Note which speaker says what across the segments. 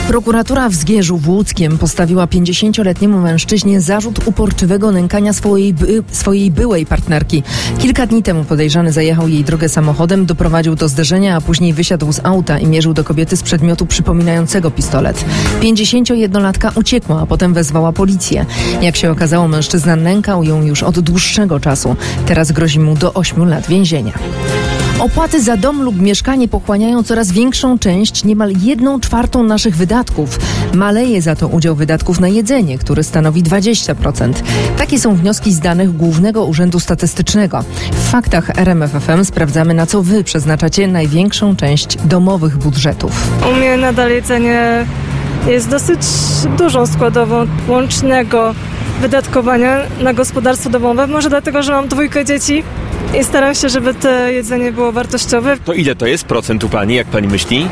Speaker 1: Prokuratura w Zgierzu Łódzkiem postawiła 50-letniemu mężczyźnie zarzut uporczywego nękania swojej byłej partnerki. Kilka dni temu podejrzany zajechał jej drogę samochodem, doprowadził do zderzenia, a później wysiadł z auta i mierzył do kobiety z przedmiotu przypominającego pistolet. 51-latka uciekła, a potem wezwała policję. Jak się okazało, mężczyzna nękał ją już od dłuższego czasu. Teraz grozi mu do 8 lat więzienia. Opłaty za dom lub mieszkanie pochłaniają coraz większą część, niemal 1/4 naszych wydatków. Maleje za to udział wydatków na jedzenie, który stanowi 20%. Takie są wnioski z danych Głównego Urzędu Statystycznego. W faktach RMF FM sprawdzamy, na co wy przeznaczacie największą część domowych budżetów.
Speaker 2: U mnie nadal jedzenie jest dosyć dużą składową łącznego wydatkowania na gospodarstwo domowe. Może dlatego, że mam 2 dzieci i staram się, żeby to jedzenie było wartościowe.
Speaker 3: To ile to jest procent u pani, jak pani myśli?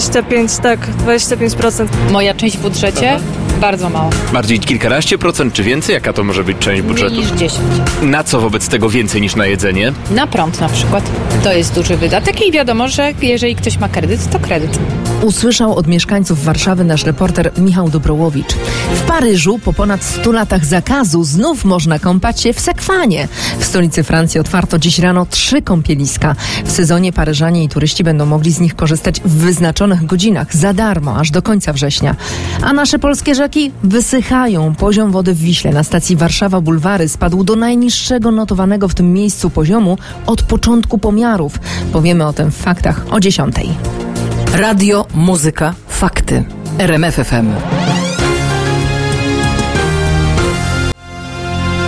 Speaker 2: 25%.
Speaker 4: Moja część w budżecie? Bardzo mało.
Speaker 3: Bardziej kilkanaście procent czy więcej? Jaka to może być część budżetu?
Speaker 4: Mniej niż 10.
Speaker 3: Na co wobec tego więcej niż na jedzenie?
Speaker 4: Na prąd na przykład. To jest duży wydatek i wiadomo, że jeżeli ktoś ma kredyt, to kredyt.
Speaker 1: Usłyszał od mieszkańców Warszawy nasz reporter Michał Dobrowowicz. W Paryżu po ponad 100 latach zakazu znów można kąpać się w Sekwanie. W stolicy Francji otwarto dziś rano 3 kąpieliska. W sezonie Paryżanie i turyści będą mogli z nich korzystać w wyznaczonych godzinach za darmo, aż do końca września. A nasze polskie rzeki wysychają. Poziom wody w Wiśle na stacji Warszawa Bulwary spadł do najniższego notowanego w tym miejscu poziomu od początku pomiarów. Powiemy o tym w faktach o 10:00.
Speaker 5: Radio, muzyka, fakty. RMF FM.